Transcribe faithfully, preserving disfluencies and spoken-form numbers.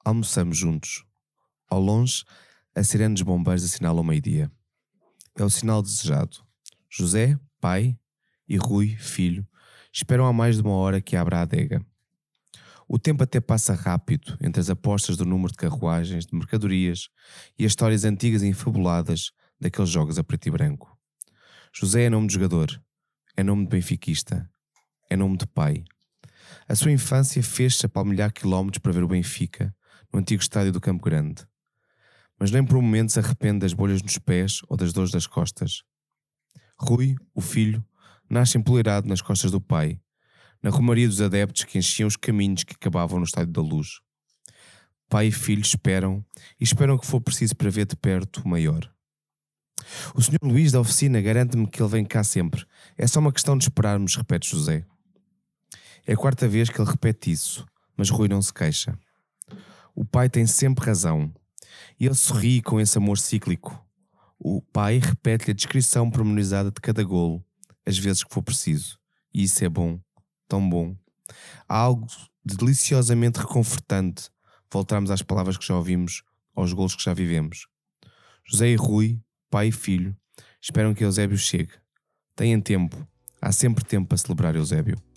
Almoçamos juntos. Ao longe, a sirene dos bombeiros assinala o meio-dia. É o sinal desejado. José, pai, e Rui, filho, esperam há mais de uma hora que abra a adega. O tempo até passa rápido entre as apostas do número de carruagens, de mercadorias e as histórias antigas e infabuladas daqueles jogos a preto e branco. José é nome de jogador, é nome de benfiquista, é nome de pai. A sua infância fez-se a palmilhar quilómetros para ver o Benfica no antigo estádio do Campo Grande. Mas nem por um momento se arrepende das bolhas nos pés ou das dores das costas. Rui, o filho, nasce empoleirado nas costas do pai, na romaria dos adeptos que enchiam os caminhos que acabavam no Estádio da Luz. Pai e filho esperam, e esperam o que for preciso para ver de perto o maior. O senhor Luís da oficina garante-me que ele vem cá sempre. É só uma questão de esperarmos, repete José. É a quarta vez que ele repete isso, mas Rui não se queixa. O pai tem sempre razão, e ele sorri com esse amor cíclico. O pai repete-lhe a descrição pormenorizada de cada golo, às vezes que for preciso. E isso é bom, tão bom. Há algo de deliciosamente reconfortante voltarmos às palavras que já ouvimos, aos golos que já vivemos. José e Rui, pai e filho, esperam que Eusébio chegue. Têm tempo, há sempre tempo para celebrar Eusébio.